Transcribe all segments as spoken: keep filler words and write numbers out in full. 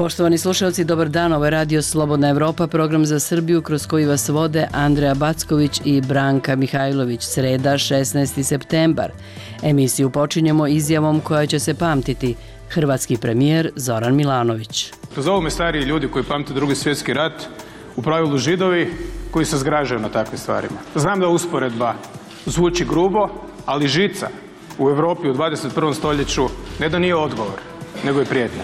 Poštovani slušalci, dobar dan. Ovo je Radio Slobodna Evropa, program za Srbiju kroz koji vas vode Andreja Backović i Branka Mihajlović. Sreda, šesnaesti septembar. Emisiju počinjemo izjavom koja će se pamtiti. Hrvatski premijer Zoran Milanović. Zovu me stariji ljudi koji pamte Drugi svjetski rat, u pravilu Židovi koji se zgražaju na takvim stvarima. Znam da usporedba zvuči grubo, ali žica u Europi u dvadeset prvom stoljeću ne da nije odgovor, nego je prijetnja.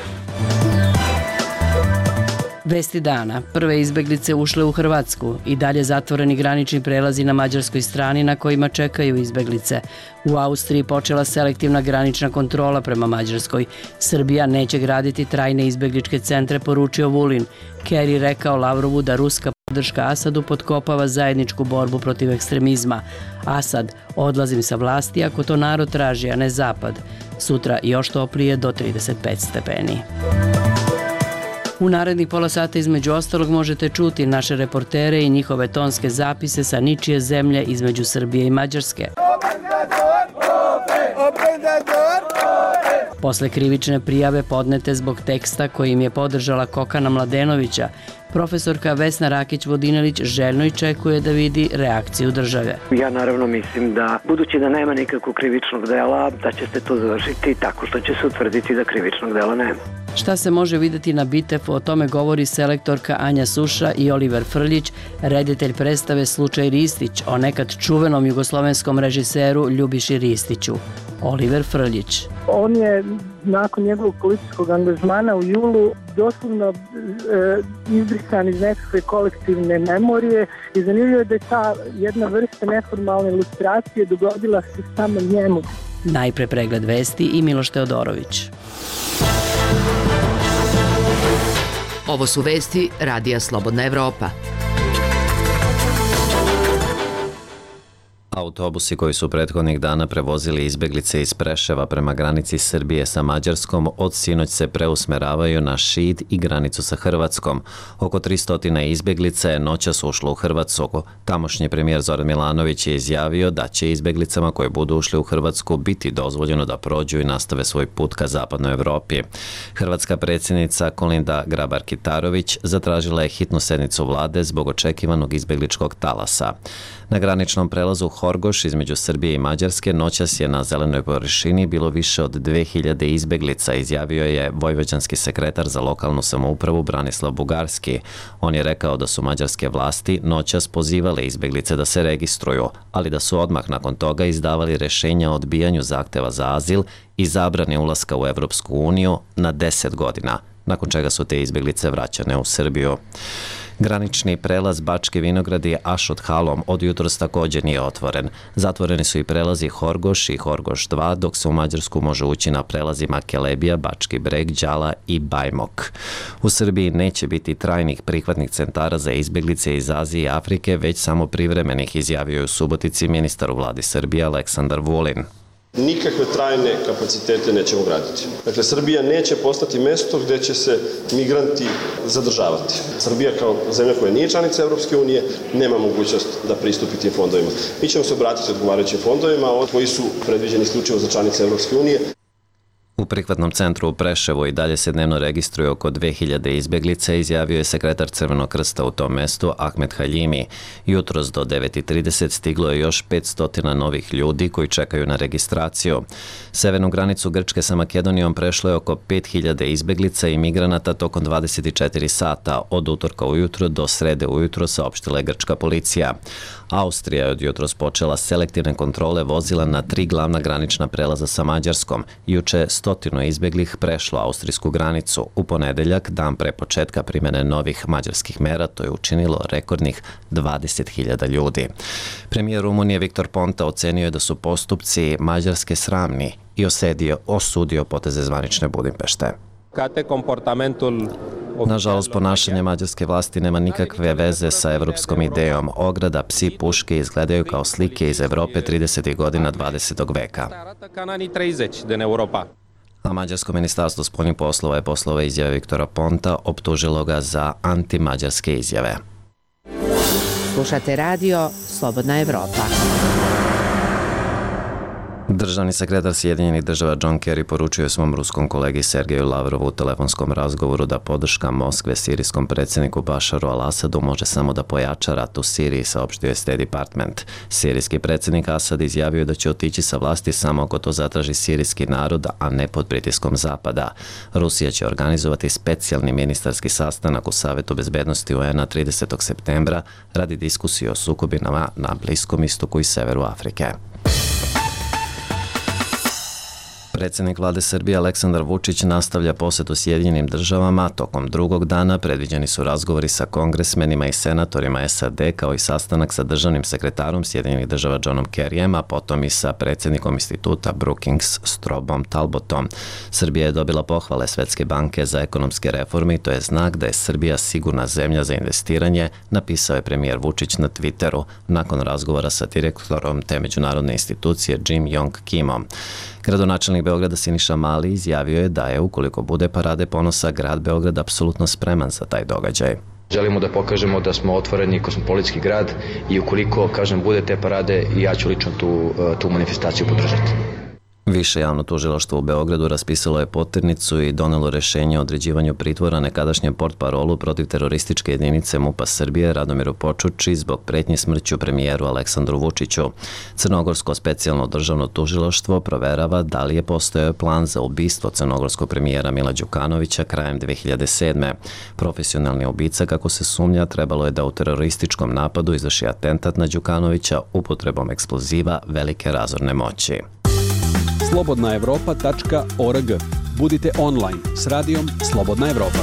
Vesti dana. Prve izbeglice ušle u Hrvatsku i dalje zatvoreni granični prelazi na mađarskoj strani na kojima čekaju izbeglice. U Austriji počela selektivna granična kontrola prema Mađarskoj. Srbija neće graditi trajne izbegličke centre, poručio Vulin. Kerry rekao Lavrovu da ruska podrška Asadu potkopava zajedničku borbu protiv ekstremizma. Asad, odlazim sa vlasti ako to narod traži, a ne Zapad. Sutra još toplije do trideset pet stepeni. U narednih pola sata između ostalog možete čuti naše reportere i njihove tonske zapise sa ničije zemlje između Srbije i Mađarske. Posle krivične prijave podnete zbog teksta kojim je podržala Kokana Mladenovića, profesorka Vesna Rakić-Vodinelić željno iščekuje da vidi reakciju države. Ja naravno mislim da, budući da nema nikakvog krivičnog dela, da će se to završiti tako što će se utvrditi da krivičnog dela nema. Šta se može videti na Bitefu, o tome govori selektorka Anja Suša i Oliver Frljić, reditelj predstave Slučaj Ristić, o nekad čuvenom jugoslovenskom režiseru Ljubiši Ristiću. Oliver Frljić. On je nakon njegovog političkog angažmana u julu doslovno e, izbrisan iz nekakve kolektivne memorije i zanimljivo je da je ta jedna vrsta neformalne ilustracije dogodila se samo njemu. Najpre pregled vesti i Miloš Teodorović. Ovo su vesti Radija Slobodna Evropa. Autobusi koji su prethodnih dana prevozili izbeglice iz Preševa prema granici Srbije sa Mađarskom od sinoć se preusmeravaju na Šid i granicu sa Hrvatskom. Oko tristo izbeglica je noćas ušlo u Hrvatsku. Tamošnji premijer Zoran Milanović je izjavio da će izbeglicama koje budu ušli u Hrvatsku biti dozvoljeno da prođu i nastave svoj put ka zapadnoj Evropi. Hrvatska predsjednica Kolinda Grabar-Kitarović zatražila je hitnu sednicu vlade zbog očekivanog izbegličkog talasa. Na graničnom prelazu Horgoš između Srbije i Mađarske noćas je na zelenoj površini bilo više od dve hiljade izbeglica, izjavio je vojvođanski sekretar za lokalnu samoupravu Branislav Bugarski. On je rekao da su mađarske vlasti noćas pozivale izbeglice da se registruju, ali da su odmah nakon toga izdavali rešenja o odbijanju zahteva za azil i zabrane ulaska u Evropsku uniju na deset godina, nakon čega su te izbeglice vraćane u Srbiju. Granični prelaz Bački Vinogradi Ašot Halom od jutros također nije otvoren. Zatvoreni su i prelazi Horgoš i Horgoš dva, dok se u Mađarsku može ući na prelazima Kelebija, Bački Breg, Đala i Bajmok. U Srbiji neće biti trajnih prihvatnih centara za izbjeglice iz Azije i Afrike, već samo privremenih, izjavio je u Subotici ministar u vladi Srbije Aleksandar Vulin. Nikakve trajne kapacitete nećemo graditi. Dakle, Srbija neće postati mesto gdje će se migranti zadržavati. Srbija kao zemlja koja nije članica Evropske unije nema mogućnost da pristupi tim fondovima. Mi ćemo se obratiti odgovarajućim fondovima koji su predviđeni isključivo za članice Evropske unije. U prihvatnom centru u Preševu i dalje se dnevno registruje oko dve hiljade izbeglica, izjavio je sekretar Crvenog krsta u tom mestu Ahmed Haljimi. Jutros do devet i trideset stiglo je još petsto novih ljudi koji čekaju na registraciju. Severnu granicu Grčke sa Makedonijom prešlo je oko pet hiljada izbeglica i migranata tokom dvadeset četiri sata, od utorka ujutro do srede ujutro, saopštila je grčka policija. Austrija je od jutros počela selektivne kontrole vozila na tri glavna granična prelaza sa Mađarskom. Juče stotinu izbeglih prešlo austrijsku granicu. U ponedeljak, dan pre početka primjene novih mađarskih mera, to je učinilo rekordnih dvadeset hiljada ljudi. Premijer Rumunije Viktor Ponta ocenio je da su postupci Mađarske sramni i osedio, osudio poteze zvanične Budimpešte. Nažalost, ponašanje mađarske vlasti nema nikakve veze sa evropskom idejom. Ograda, psi, puške izgledaju kao slike iz Evrope tridesetih godina dvadesetog veka. A mađarsko ministarstvo spoljnih poslova je posle ove izjave Viktora Ponta optužilo ga za antimađarske izjave. Slušate radio Slobodna Evropa. Državni sekretar Sjedinjenih država John Kerry poručio je svom ruskom kolegi Sergeju Lavrovu u telefonskom razgovoru da podrška Moskve sirijskom predsjedniku Bašaru al-Asadu može samo da pojača rat u Siriji, saopštio je State Department. Sirijski predsjednik Asad izjavio je da će otići sa vlasti samo ako to zatraži sirijski narod, a ne pod pritiskom Zapada. Rusija će organizovati specijalni ministarski sastanak u Savetu bezbednosti U N A tridesetog septembra radi diskusije o sukobinama na Bliskom istoku i severu Afrike. Predsjednik vlade Srbije Aleksandar Vučić nastavlja posetu Sjedinjenim državama. Tokom drugog dana predviđeni su razgovori sa kongresmenima i senatorima S A D kao i sastanak sa državnim sekretarom Sjedinjenih država Johnom Kerryjem, a potom i sa predsjednikom instituta Brookings Strobom Talbotom. Srbija je dobila pohvale Svetske banke za ekonomske reforme i to je znak da je Srbija sigurna zemlja za investiranje, napisao je premijer Vučić na Twitteru nakon razgovora sa direktorom te međunarodne institucije Jim Yong Kimom. Gradonačelnik Beograda Siniša Mali izjavio je da je, ukoliko bude parade ponosa, grad Beograd apsolutno spreman za taj događaj. Želimo da pokažemo da smo otvoreni kosmopolitski grad i ukoliko, kažem, bude te parade, ja ću lično tu, tu manifestaciju podržati. Više javno tužilaštvo u Beogradu raspisalo je poternicu i donelo rešenje o određivanju pritvora nekadašnjem portparolu protiv terorističke jedinice MUP-a Srbije Radomiru Počuči zbog pretnje smrću premijeru Aleksandru Vučiću. Crnogorsko specijalno državno tužilaštvo proverava da li je postojao plan za ubistvo crnogorskog premijera Mila Đukanovića krajem dve hiljade sedme. Profesionalni ubica, kako se sumnja, trebalo je da u terorističkom napadu izvrši atentat na Đukanovića upotrebom eksploziva velike razorne moći. slobodna evropa tačka org. Budite online s radijom Slobodna Evropa.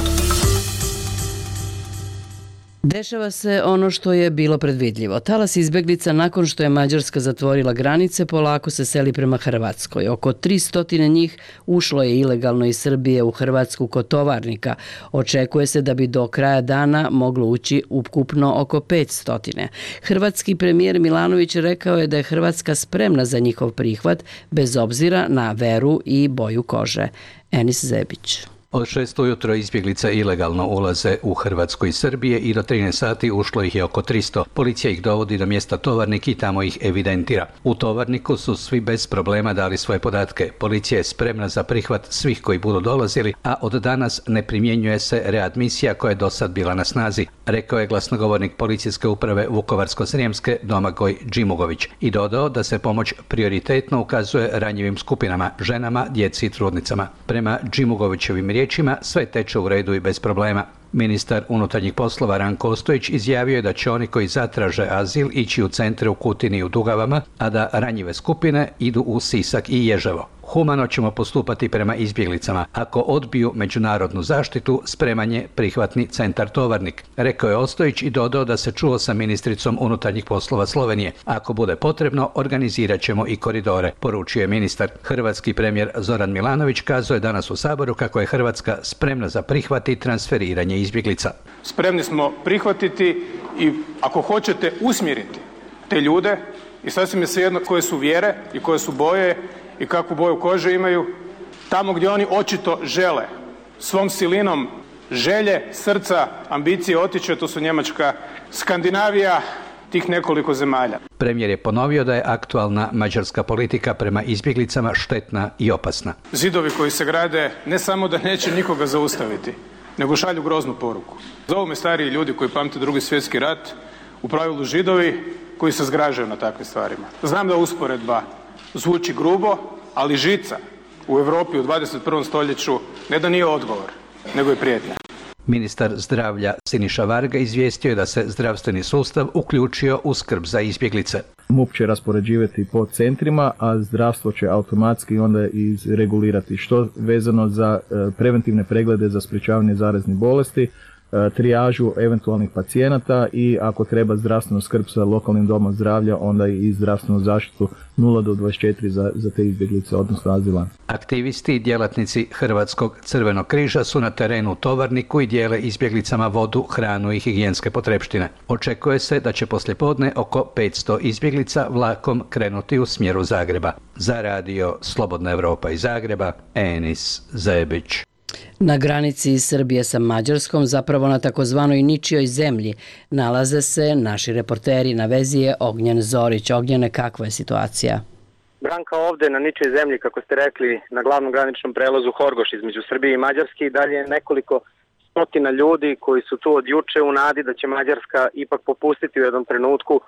Dešava se ono što je bilo predvidljivo. Talas izbeglica nakon što je Mađarska zatvorila granice polako se seli prema Hrvatskoj. Oko tristo njih ušlo je ilegalno iz Srbije u Hrvatsku kod tovarnika. Očekuje se da bi do kraja dana moglo ući ukupno oko petsto. Hrvatski premijer Milanović rekao je da je Hrvatska spremna za njihov prihvat bez obzira na veru i boju kože. Enis Zebić. Od šest ujutro izbjeglica ilegalno ulaze u Hrvatsku i Srbije i do trinaest sati ušlo ih je oko tristo. Policija ih dovodi do mjesta Tovarnik i tamo ih evidentira. U Tovarniku su svi bez problema dali svoje podatke. Policija je spremna za prihvat svih koji budu dolazili, a od danas ne primjenjuje se readmisija koja je do sad bila na snazi, rekao je glasnogovornik policijske uprave Vukovarsko-srijemske Domagoj Džimugović i dodao da se pomoć prioritetno ukazuje ranjivim skupinama, ženama, djeci i trudnicama. Prema Džimugovićevim riječima sve teče u redu i bez problema. Ministar unutarnjih poslova Ranko Ostojić izjavio je da će oni koji zatraže azil ići u centre u Kutini i u Dugavama, a da ranjive skupine idu u Sisak i Ježevo. Humano ćemo postupati prema izbjeglicama. Ako odbiju međunarodnu zaštitu, spreman je prihvatni centar Tovarnik, rekao je Ostojić i dodao da se čuo sa ministricom unutarnjih poslova Slovenije. Ako bude potrebno, organizirat ćemo i koridore, poručio je ministar. Hrvatski premijer Zoran Milanović kazao je danas u Saboru kako je Hrvatska spremna za prihvat i transferiranje izbjeglica. Spremni smo prihvatiti i, ako hoćete, usmjeriti te ljude i sasvim je svejedno koje su vjere i koje su boje i kakvu boju kože imaju, tamo gdje oni očito žele, svom silinom želje, srca, ambicije otići, to su Njemačka, Skandinavija, tih nekoliko zemalja. Premijer je ponovio da je aktualna mađarska politika prema izbjeglicama štetna i opasna. Zidovi koji se grade ne samo da neće nikoga zaustaviti, nego šalju groznu poruku. Zovu me stariji ljudi koji pamte Drugi svjetski rat, u pravilu Židovi koji se zgražaju na takvim stvarima. Znam da usporedba zvuči grubo, ali žica u Europi u dvadeset prvom stoljeću ne da nije odgovor, nego je prijetnja. Ministar zdravlja Siniša Varga izvijestio je da se zdravstveni sustav uključio u skrb za izbjeglice. MUP će raspoređivati po centrima, a zdravstvo će automatski onda izregulirati što vezano za preventivne preglede za sprječavanje zaraznih bolesti, trijažu eventualnih pacijenata i ako treba zdravstvenu skrb sa lokalnim domom zdravlja, onda i zdravstvenu zaštitu nula do dvadeset četiri za, za te izbjeglice, odnosno azilante. Aktivisti i djelatnici Hrvatskog crvenog križa su na terenu u Tovarniku i dijele izbjeglicama vodu, hranu i higijenske potrepštine. Očekuje se da će poslijepodne oko petsto izbjeglica vlakom krenuti u smjeru Zagreba. Za radio Slobodna Evropa iz Zagreba, Enis Zebić. Na granici Srbije sa Mađarskom, zapravo na takozvanoj ničijoj zemlji, nalaze se naši reporteri. Na vezi je Ognjen Zorić. Ognjene, kakva je situacija? Branka, ovde na ničoj zemlji, kako ste rekli, na glavnom graničnom prelazu Horgoš između Srbije i Mađarske i dalje je nekoliko stotina ljudi koji su tu od juče u nadi da će Mađarska ipak popustiti u jednom trenutku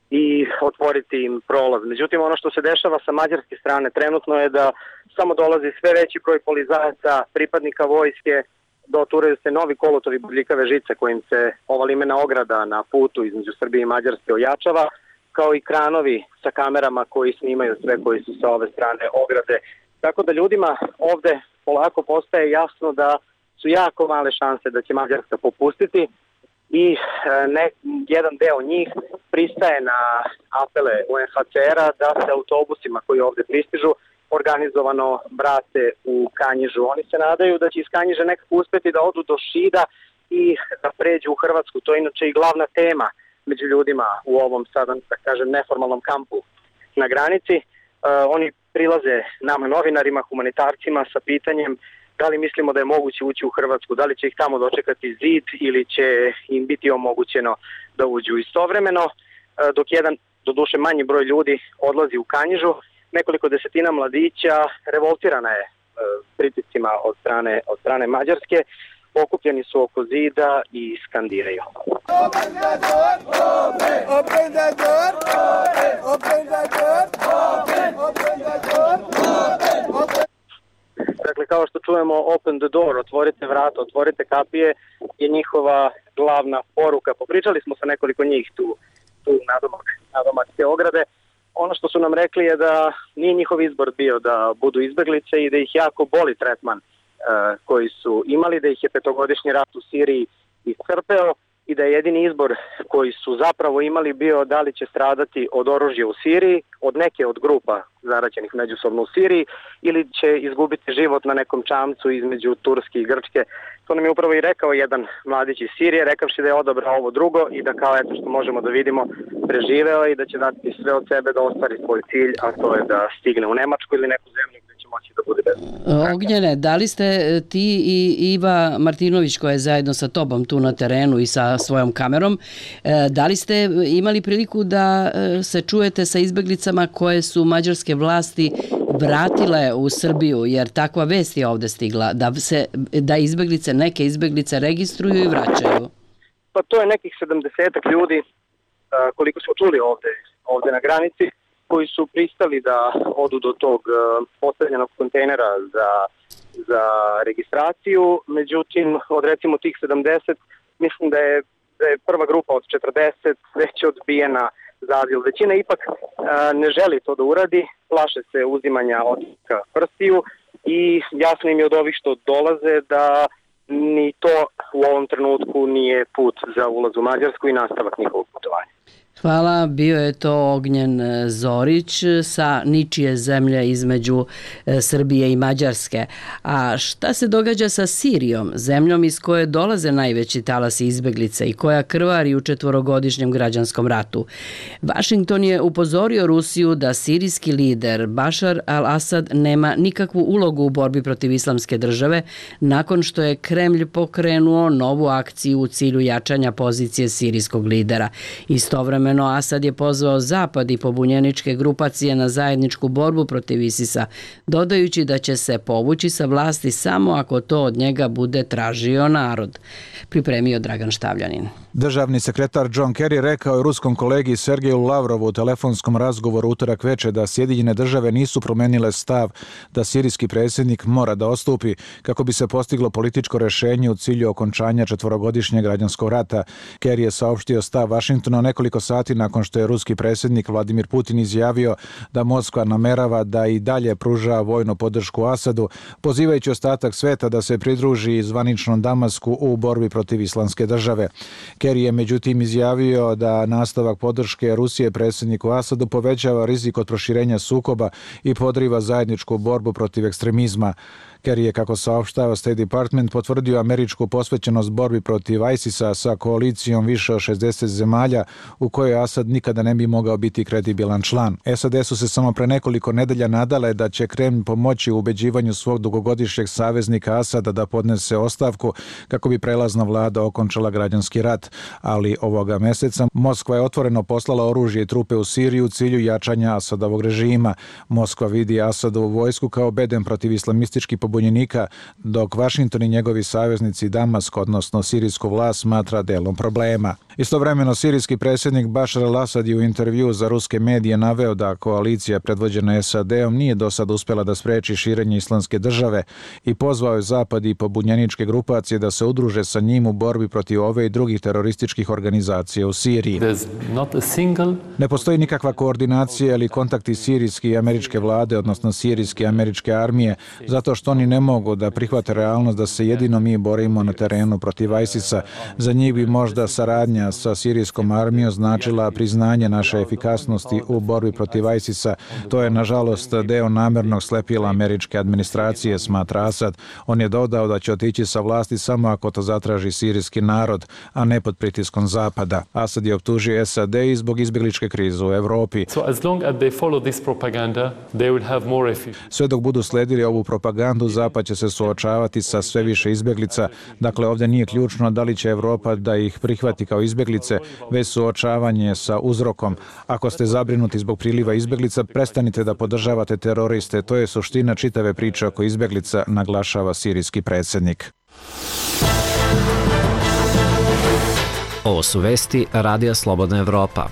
i otvoriti im prolaz. Međutim, ono što se dešava sa mađarske strane trenutno je da samo dolazi sve veći broj policajaca, pripadnika vojske, doturaju se novi kolotovi bodljikave žice kojim se ova limena ograda na putu između Srbije i Mađarske ojačava, kao i kranovi sa kamerama koji snimaju sve koji su sa ove strane ograde. Tako da ljudima ovde polako postaje jasno da su jako male šanse da će Mađarska popustiti i ne, jedan deo njih pristaje na apele U N H C R-a da se autobusima koji ovde pristižu organizovano vrate u Kanjižu. Oni se nadaju da će iz Kanjiže nekako uspeti da odu do Šida i da pređu u Hrvatsku. To je inače i glavna tema među ljudima u ovom sada, da kažem, neformalnom kampu na granici. Uh, oni prilaze nama novinarima, humanitarcima sa pitanjem da li mislimo da je moguće ući u Hrvatsku, da li će ih tamo dočekati zid ili će im biti omogućeno da uđu. Istovremeno, uh, dok jedan, doduše manji broj ljudi, odlazi u Kanjižu, nekoliko desetina mladića revoltirana je uh, pritiscima od strane, od strane Mađarske, okupljeni su oko zida i skandiraju. Open the door, open, open the door, open, open the door, open, open the door, open, open. Dakle, kao što čujemo, open the door, otvorite vrata, otvorite kapije, je njihova glavna poruka. Popričali smo sa nekoliko njih tu, tu nadomak, nadomak te ograde. Ono što su nam rekli je da nije njihov izbor bio da budu izbeglice i da ih jako boli tretman uh, koji su imali, da ih je petogodišnji rat u Siriji iscrpeo i da je jedini izbor koji su zapravo imali bio da li će stradati od oružja u Siriji, od neke od grupa zaraćenih međusobno u Siriji, ili će izgubiti život na nekom čamcu između Turske i Grčke. To nam je upravo i rekao jedan mladić iz Sirije, rekavši da je odabrao ovo drugo i da, kao eto što možemo da vidimo, preživeo i da će dati sve od sebe da ostvari svoj cilj, a to je da stigne u Nemačku ili neku zemlju gde će moći da bude bez. Ognjene, da li ste ti i Iva Martinović, koja je zajedno sa tobom tu na terenu i sa svojom kamerom, da li ste imali priliku da se čujete sa izbeglicama koje su mađarske vlasti vratile u Srbiju, jer takva vest je ovde stigla, da se da izbeglice, neke izbeglice registruju i vraćaju? Pa to je nekih sedamdesetak ljudi, koliko smo čuli ovde, ovde na granici, koji su pristali da odu do tog postavljenog kontejnera za, za registraciju. Međutim, od recimo tih sedamdeset, mislim da je, da je prva grupa od četrdeset već odbijena za azil. Većina ipak a, ne želi to da uradi, plaše se uzimanja otiska prstiju i jasno im je od ovih što dolaze da ni to u ovom trenutku nije put za ulaz u Mađarsku i nastavak njihovog putovanja. Hvala, bio je to Ognjen Zorić sa ničije zemlje između Srbije i Mađarske. A šta se događa sa Sirijom, zemljom iz koje dolaze najveći talasi izbeglice i koja krvari u četvorogodišnjem građanskom ratu? Vašington je upozorio Rusiju da sirijski lider Bašar al-Asad nema nikakvu ulogu u borbi protiv islamske države nakon što je Kremlj pokrenuo novu akciju u cilju jačanja pozicije sirijskog lidera. Istovremeno Asad je pozvao Zapad i pobunjeničke grupacije na zajedničku borbu protiv ISIS-a, dodajući da će se povući sa vlasti samo ako to od njega bude tražio narod. Pripremio Dragan Štavljanin. Državni sekretar John Kerry rekao je ruskom kolegi Sergeju Lavrovu u telefonskom razgovoru utorak veče da Sjedinjene države nisu promenile stav da sirijski predsjednik mora da odstupi kako bi se postiglo političko rešenje u cilju okončanja četvorogodišnjeg građanskog rata. Kerry je saopštio stav Vašingtona nekoliko sati nakon što je ruski predsjednik Vladimir Putin izjavio da Moskva namerava da i dalje pruža vojnu podršku Asadu, pozivajući ostatak sveta da se pridruži zvaničnom Damasku u borbi protiv islamske države. Kerry je međutim izjavio da nastavak podrške Rusije predsjedniku Asadu povećava rizik od proširenja sukoba i podriva zajedničku borbu protiv ekstremizma. Kerry je, kako saopštava State Department, potvrdio američku posvećenost borbi protiv ISIS-a sa koalicijom više od šezdeset zemalja u kojoj Asad nikada ne bi mogao biti kredibilan član. S A D su se samo pre nekoliko nedelja nadale da će Kremlj pomoći u ubeđivanju svog dugogodišnjeg saveznika Asada da podnese ostavku kako bi prelazna vlada okončala građanski rat, ali ovoga meseca Moskva je otvoreno poslala oružje i trupe u Siriju u cilju jačanja Asadovog režima. Moskva vidi Asadovu vojsku kao bedem protiv islamističkih pobunjenika, dok Vašington i njegovi saveznici Damask, odnosno sirijsku vlast, smatra delom problema. Istovremeno, sirijski predsjednik Bašar al-Asad je u intervju za ruske medije naveo da koalicija predvođena S A D-om nije do sad uspjela da spreči širenje islamske države i pozvao je Zapad i pobunjeničke grupacije da se udruže sa njim u borbi protiv ove i drugih terorističkih organizacija u Siriji. Ne postoji nikakva koordinacija ili kontakti sirijske i američke vlade, odnosno sirijske i američke armije, zato što oni ne mogu da prihvate realnost da se jedino mi borimo na terenu protiv ISIS-a. Za njih bi možda saradnja sa sirijskom armijom značila priznanje naše efikasnosti u borbi protiv ISIS-a. To je, nažalost, deo namernog slepila američke administracije, smatra Asad. On je dodao da će otići sa vlasti samo ako to zatraži sirijski narod, a ne pod pritiskom Zapada. Asad je optužio S A D i zbog izbjegličke krize u Evropi. Sve dok budu sledili ovu propagandu, Zapad će se suočavati sa sve više izbjeglica. Dakle, ovdje nije ključno da li će Evropa da ih prihvati kao izbjeglice, već suočavanje sa uzrokom. Ako ste zabrinuti zbog priliva izbjeglica, prestanite da podržavate teroriste. To je suština čitave priče oko izbjeglica, naglašava sirijski predsjednik. Ovo su vesti Radija Slobodna Evropa.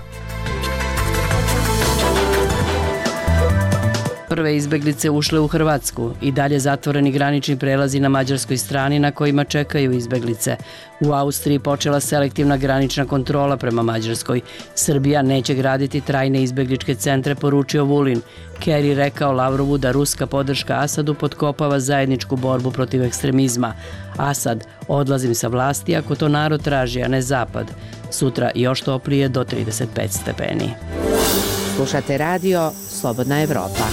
Prve izbeglice ušle u Hrvatsku i dalje zatvoreni granični prelazi na mađarskoj strani na kojima čekaju izbeglice. U Austriji počela selektivna granična kontrola prema Mađarskoj. Srbija neće graditi trajne izbegličke centre, poručio Vulin. Kerry rekao Lavrovu da ruska podrška Asadu potkopava zajedničku borbu protiv ekstremizma. Asad, odlazim sa vlasti ako to narod traži, a ne Zapad. Sutra još toplije do trideset pet stepeni. Slušate radio Slobodna Evropa.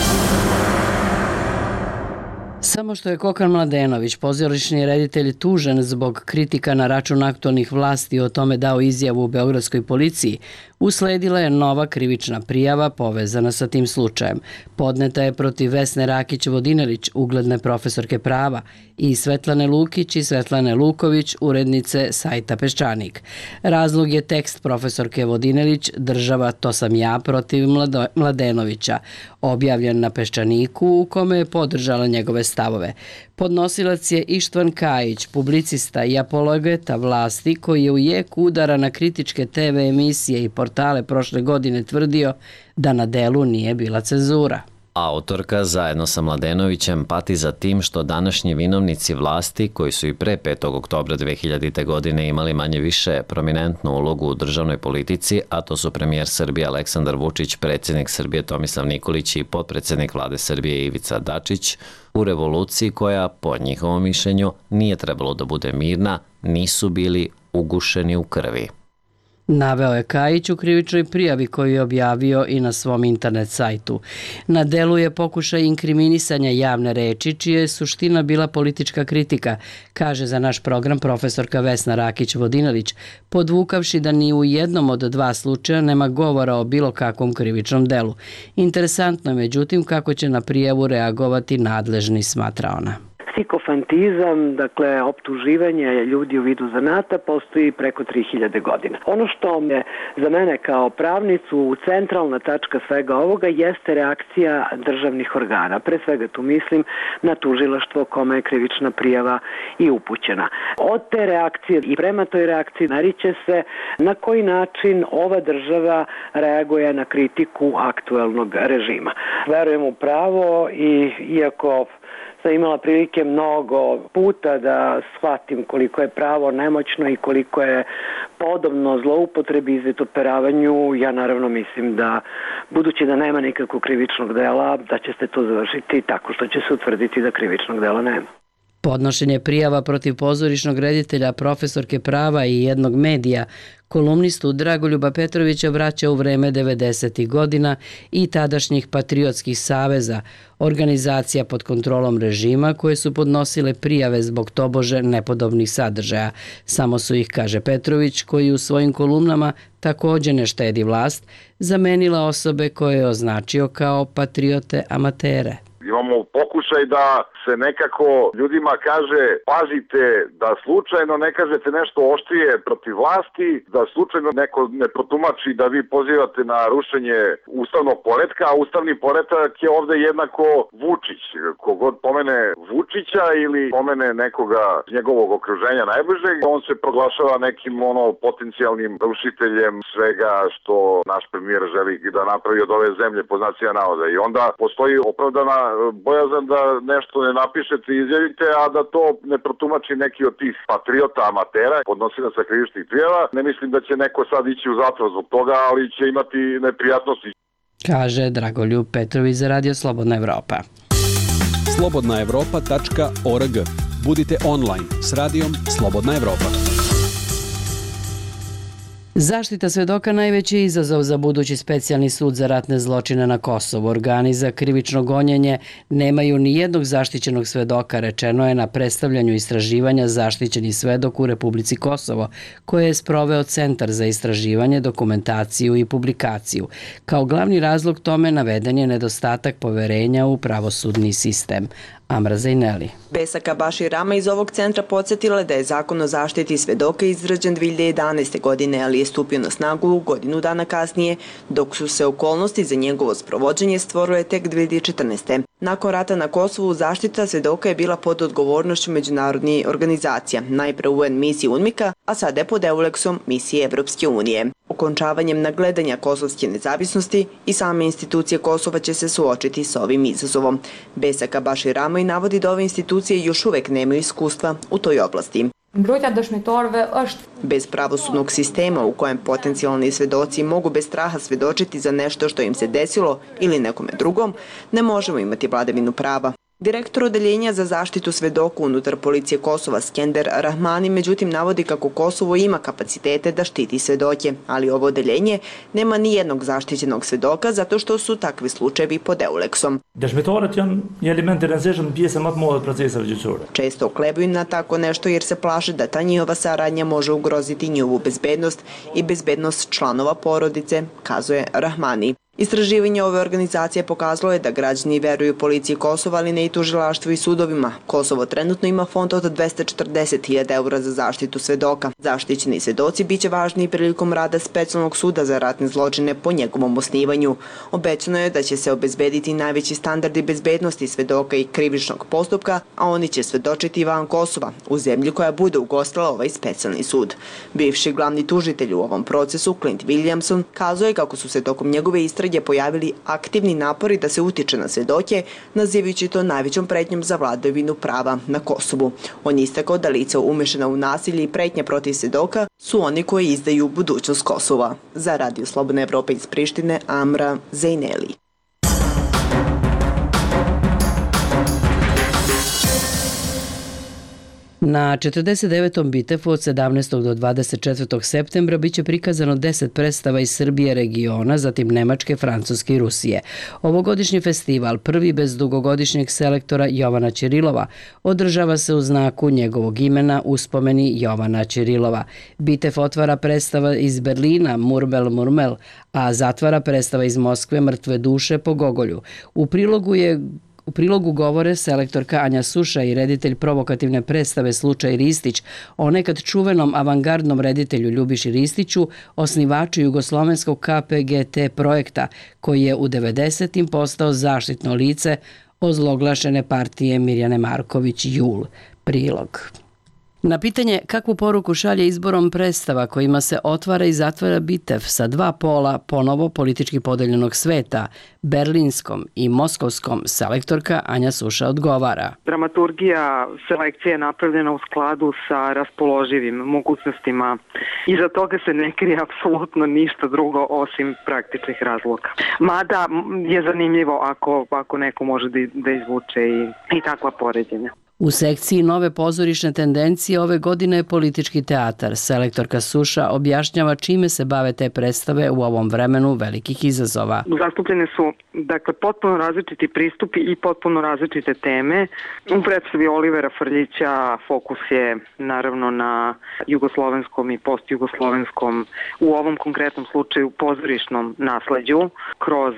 Samo što je Kokan Mladenović, pozorišni reditelj, tužen zbog kritika na račun aktualnih vlasti i o tome dao izjavu u beogradskoj policiji, usledila je nova krivična prijava povezana sa tim slučajem. Podneta je protiv Vesne Rakić-Vodinelić, ugledne profesorke prava, i Svetlane Lukić i Svetlane Luković, urednice sajta Peščanik. Razlog je tekst profesorke Vodinelić "Država, to sam ja" protiv Mladenovića, objavljen na Peščaniku, u kome je podržala njegove stavove. Podnosilac je Ištvan Kajić, publicista i apologeta vlasti, koji je u jeku udara na kritičke te ve emisije i portale prošle godine tvrdio da na delu nije bila cenzura. Autorka zajedno sa Mladenovićem pati za tim što današnji vinovnici vlasti, koji su i pre petog oktobra dve hiljadite. godine imali manje više prominentnu ulogu u državnoj politici, a to su premijer Srbije Aleksandar Vučić, predsjednik Srbije Tomislav Nikolić i potpredsjednik vlade Srbije Ivica Dačić, u revoluciji koja, po njihovom mišljenju, nije trebalo da bude mirna, nisu bili ugušeni u krvi. Naveo je Kajić u krivičnoj prijavi koju je objavio i na svom internet sajtu. Na delu je pokušaj inkriminisanja javne reči, čija je suština bila politička kritika, kaže za naš program profesorka Vesna Rakić-Vodinelić, podvukavši da ni u jednom od dva slučaja nema govora o bilo kakvom krivičnom delu. Interesantno je, međutim, kako će na prijavu reagovati nadležni, smatra ona. Psikofantizam, dakle optuživanje ljudi u vidu zanata, postoji preko tri hiljade godina. Ono što je za mene kao pravnicu centralna tačka svega ovoga jeste reakcija državnih organa. Pre svega tu mislim na tužilaštvo kome je krivična prijava i upućena. Od te reakcije i prema toj reakciji nariće se na koji način ova država reaguje na kritiku aktuelnog režima. Verujem u pravo i iako sam imala prilike mnogo puta da shvatim koliko je pravo nemoćno i koliko je podobno zloupotrebi i izvitoperavanju, ja naravno mislim da, budući da nema nikakvog krivičnog dela, da će se to završiti tako što će se utvrditi da krivičnog dela nema. Podnošenje prijava protiv pozorišnog reditelja, profesorke prava i jednog medija kolumnistu Dragoljuba Petrovića vraća u vreme devedesetih godina i tadašnjih patriotskih saveza, organizacija pod kontrolom režima koje su podnosile prijave zbog tobože nepodobnih sadržaja. Samo su ih, kaže Petrović, koji u svojim kolumnama takođe ne štedi vlast, zamenila osobe koje je označio kao patriote amatere. Imamo pokušaj da se nekako ljudima kaže pazite da slučajno ne kažete nešto oštrije protiv vlasti, da slučajno neko ne protumači da vi pozivate na rušenje ustavnog poretka, a ustavni poretak je ovde jednako Vučić. Kogod pomene Vučića ili pomene nekoga iz njegovog okruženja najbližeg, on se proglašava nekim ono potencijalnim rušiteljem svega što naš premijer želi da napravi od ove zemlje po znacima navoda. I onda postoji opravdana bojazan da nešto ne napišete i izjavite, a da to ne protumači neki od tih patriota, amatera, podnosilaca krivičnih prijava. Ne mislim da će neko sad ići u zatvor zbog toga, ali će imati neprijatnosti. Kaže Dragoljub Petrović za Radio Slobodna Evropa. slobodna evropa tačka org. Budite online s radijom Slobodna Evropa. Zaštita svedoka najveći je izazov za budući specijalni sud za ratne zločine na Kosovu. Organi za krivično gonjenje nemaju ni jednog zaštićenog svedoka, rečeno je na predstavljanju istraživanja Zaštićeni svedok u Republici Kosovo, koje je sproveo Centar za istraživanje, dokumentaciju i publikaciju. Kao glavni razlog tome naveden je nedostatak poverenja u pravosudni sistem. Amra Zajneli. Besaka Baši Rama iz ovog centra podsjetila da je zakon o zaštiti svedoka izrađen dve hiljade jedanaeste. godine, ali je stupio na snagu godinu dana kasnije, dok su se okolnosti za njegovo sprovođenje stvorile tek dve hiljade četrnaeste. Nakon rata na Kosovu zaštita svedoka je bila pod odgovornošću međunarodnih organizacija, najpre U N misije UNMIK-a, a sada je pod EULEX-om misije Evropske unije. Okončavanjem nagledanja kosovske nezavisnosti i same institucije Kosova će se suočiti sa ovim izazovom. Besaka Baši Rama i navodi da ove institucije još uvek nemaju iskustva u toj oblasti. Bez pravosudnog sistema u kojem potencijalni svedoci mogu bez straha svedočiti za nešto što im se desilo ili nekome drugom, ne možemo imati vladavinu prava. Direktor Odeljenja za zaštitu svedoka unutar policije Kosova Skender Rahmani međutim navodi kako Kosovo ima kapacitete da štiti svedoke, ali ovo odeljenje nema ni jednog zaštićenog svedoka zato što su takvi slučajevi pod EULEX-om. Često oklebuju na tako nešto jer se plaše da ta njihova saradnja može ugroziti njihovu bezbednost i bezbednost članova porodice, kazuje Rahmani. Istraživanje ove organizacije pokazalo je da građani veruju policiji Kosova, ali ne i tužilaštvu i sudovima. Kosovo trenutno ima fond od dvesta četrdeset hiljada eura za zaštitu svedoka. Zaštićeni svedoci biće važni prilikom rada specijalnog suda za ratne zločine po njegovom osnivanju. Obećano je da će se obezbediti najveći standardi bezbednosti svedoka i krivičnog postupka, a oni će svedočiti van Kosova, u zemlji koja bude ugostila ovaj specijalni sud. Bivši glavni tužitelj u ovom procesu, Clint Williamson, kazao je kako su se tokom njegove istrage pojavili aktivni napori da se utiče na svedoke, nazivajući to najvećom pretnjom za vladavinu prava na Kosovu. On je istakao da lica umešana u nasilje i pretnje protiv svedoka su oni koji izdaju budućnost Kosova. Za Radio Slobodna Evropa iz Prištine, Amra Zajneli. Na četrdeset devetom Bitefu od sedamnaestog do dvadeset četvrtog septembra biće prikazano deset predstava iz Srbije, regiona, zatim Nemačke, Francuske i Rusije. Ovogodišnji festival, prvi bez dugogodišnjeg selektora Jovana Ćirilova, održava se u znaku njegovog imena uspomeni Jovana Ćirilova. Bitev otvara predstava iz Berlina Murmel Murmel, a zatvara predstava iz Moskve Mrtve duše po Gogolju. U prilogu je U prilogu govore selektorka Anja Suša i reditelj provokativne predstave Slučaj Ristić o nekad čuvenom avangardnom reditelju Ljubiši Ristiću, osnivaču jugoslovenskog K P G T projekta, koji je u devedesetim postao zaštitno lice ozloglašene partije Mirjane Marković Jul. Prilog. Na pitanje kakvu poruku šalje izborom predstava kojima se otvara i zatvara Bitev sa dva pola ponovo politički podeljenog sveta, berlinskom i moskovskom, selektorka Anja Suša odgovara. Dramaturgija selekcije je napravljena u skladu sa raspoloživim mogućnostima. Iza toga se ne krije apsolutno ništa drugo osim praktičnih razloga. Mada je zanimljivo ako, ako neko može da, da izvuče i, i takva poređenja. U sekciji Nove pozorišne tendencije ove godine je politički teatar. Selektorka Suša objašnjava čime se bave te predstave u ovom vremenu velikih izazova. Zastupljene su dakle, potpuno različiti pristupi i potpuno različite teme. U predstavi Olivera Frljića fokus je naravno na jugoslovenskom i postjugoslovenskom, u ovom konkretnom slučaju pozorišnom nasleđu, kroz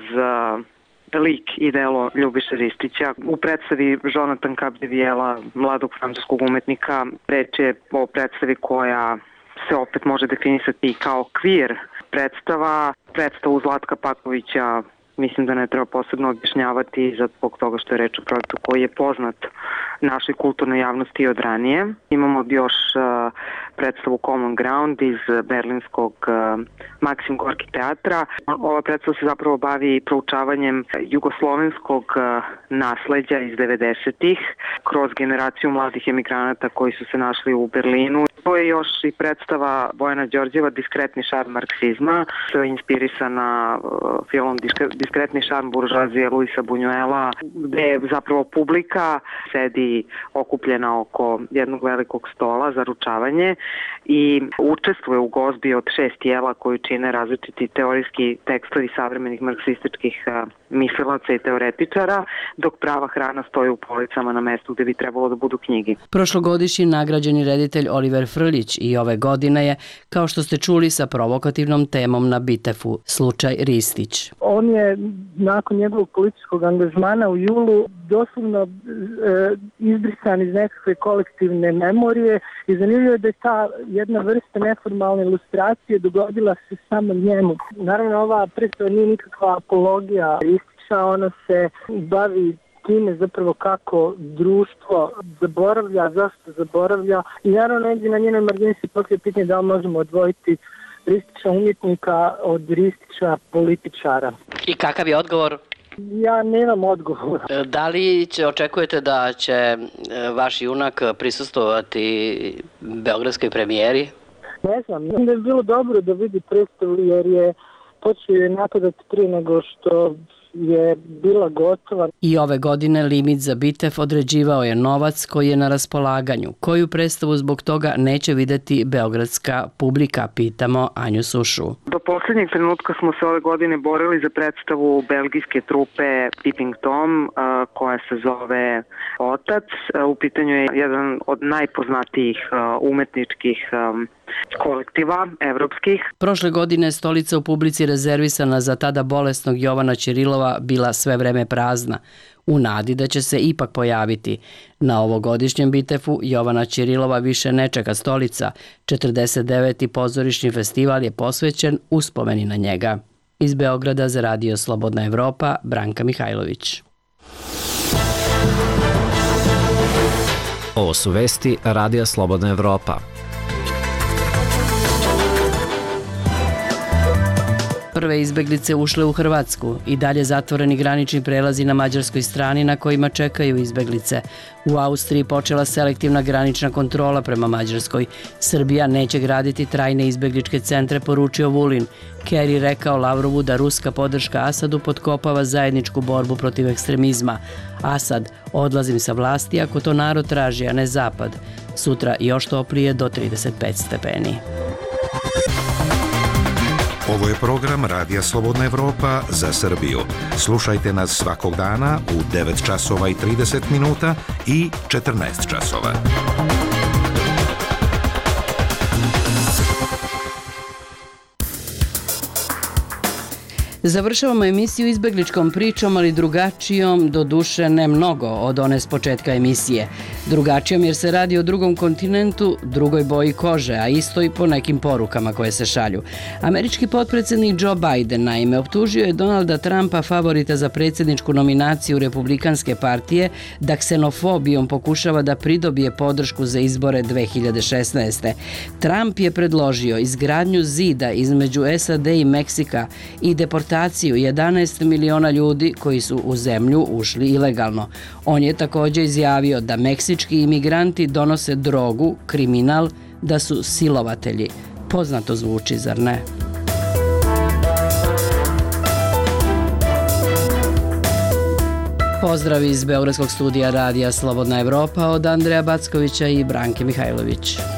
lik i delo Ljubiše Ristića. U predstavi Jonathan Capdevijela, mladog francuskog umetnika, reč je o predstavi koja se opet može definisati kao queer predstava. Predstavu Zlatka Pakovića mislim da ne treba posebno objašnjavati zbog toga što je reč o projektu koji je poznat našoj kulturnoj javnosti od ranije. Imamo još uh, predstavu Common Ground iz berlinskog uh, Maksim Gorki teatra. Ova predstava se zapravo bavi proučavanjem jugoslovenskog uh, nasleđa iz devedesetih kroz generaciju mladih emigranata koji su se našli u Berlinu. To je još i predstava Bojana Đorđeva Diskretni šarm marksizma, što je inspirisana uh, filmom Diskretni šarm buržoazije Luisa Buñuela, gde zapravo publika sedi okupljena oko jednog velikog stola za ručavanje i učestvuje u gozbi od šest tijela koju čine različiti teorijski tekstovi savremenih marksističkih uh, mislilaca i teoretičara, dok prava hrana stoji u policama na mestu gde bi trebalo da budu knjigi. Prošlogodišnji nagrađeni reditelj Oliver Frljić i ove godine je, kao što ste čuli, sa provokativnom temom na Bitefu, slučaj Ristić. On je nakon njegovog političkog angažmana u julu doslovno e, izbrisan iz nekakve kolektivne memorije i zanimljivo je da je ta jedna vrsta neformalne ilustracije dogodila se samo njemu. Naravno, ova predstava nije nikakva apologija Ristića, ona se bavi time zapravo kako društvo zaboravlja, zašto zaboravlja i naravno negdje na njenoj margini se poslije pitanje da li možemo odvojiti Ristića umjetnika od Ristića političara. I kakav je odgovor? Ja nemam odgovor. Da li će, očekujete da će vaš junak prisustvovati beogradskoj premijeri? Ne znam, mislim da je bilo dobro da vidi predstavu jer je počeo je napadati prije nego što je bila gotova. I ove godine limit za Bitef određivao je novac koji je na raspolaganju. Koju predstavu zbog toga neće videti beogradska publika, pitamo Anju Sušu. Do posljednjeg trenutka smo se ove godine borili za predstavu belgijske trupe Peeping Tom, koja se zove Otac. U pitanju je jedan od najpoznatijih umetničkih kolektiva evropskih. Prošle godine stolica u publici rezervisana za tada bolesnog Jovana Ćirilova bila sve vreme prazna, u nadi da će se ipak pojaviti. Na ovogodišnjem Bitefu Jovana Ćirilova više ne čeka stolica. četrdeset deveti pozorišni festival je posvećen uspomeni na njega. Iz Beograda za Radio Slobodna Evropa, Branka Mihajlović. Ovo su vesti Radija Slobodna Evropa. Prve izbeglice ušle u Hrvatsku i dalje zatvoreni granični prelazi na mađarskoj strani na kojima čekaju izbeglice. U Austriji počela selektivna granična kontrola prema Mađarskoj. Srbija neće graditi trajne izbegličke centre, poručio Vulin. Kerry rekao Lavrovu da ruska podrška Asadu potkopava zajedničku borbu protiv ekstremizma. Asad, odlazim sa vlasti ako to narod traži, a ne zapad. Sutra još toplije do trideset pet stepeni. Ovo je program Radija Slobodna Evropa za Srbiju. Slušajte nas svakog dana u devet časova i trideset minuta i četrnaest časova. Završavamo emisiju izbegličkom pričom, ali drugačijom, do duše ne mnogo od one s početka emisije. Drugačijom jer se radi o drugom kontinentu, drugoj boji kože, a isto i po nekim porukama koje se šalju. Američki potpredsjednik Joe Biden, naime, optužio je Donalda Trumpa, favorita za predsjedničku nominaciju Republikanske partije, da ksenofobijom pokušava da pridobije podršku za izbore dve hiljade šesnaeste. Trump je predložio izgradnju zida između S A D i Meksika i deportaciju jedanaest miliona ljudi koji su u zemlju ušli ilegalno. On je također izjavio da meksički imigranti donose drogu, kriminal, da su silovatelji. Poznato zvuči, zar ne? Pozdrav iz Beogradskog studija Radija Slobodna Evropa od Andreja Backovića i Branke Mihajlović.